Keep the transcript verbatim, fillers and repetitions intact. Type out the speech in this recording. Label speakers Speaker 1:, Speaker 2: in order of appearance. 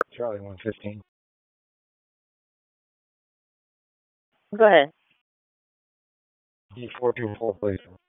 Speaker 1: Charlie one fifteen.
Speaker 2: Go ahead.
Speaker 1: D four two four, please.